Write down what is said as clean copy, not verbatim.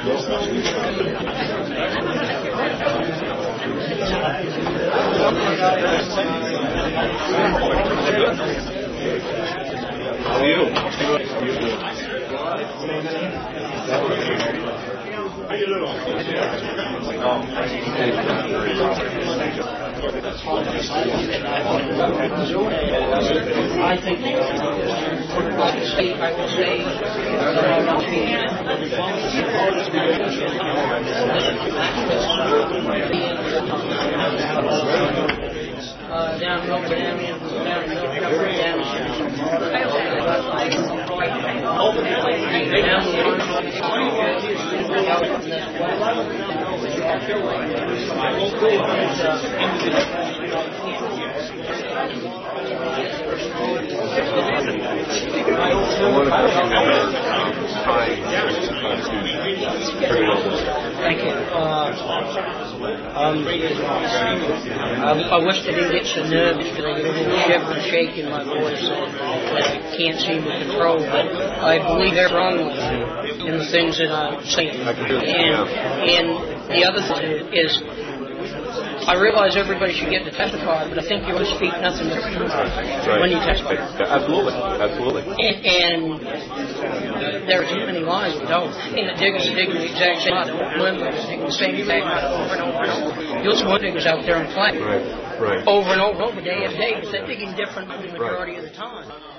How are you? I think I would say down Notre Dame, Thank you. I wish I didn't get so nervous because I get a little shiver and shake in my voice that I can't seem to control. But I believe they're wrong in the things that I'm saying. And the other thing is, I realize everybody should get to testify, but I think you want to speak nothing but the truth when you testify. Absolutely, absolutely. And there are too many lies we don't. And digging the exact same spot, digging the same exact spot over and over and over. You'll see one diggers out there and play. Right. Over and over, day after day, but they're digging different the majority of the time.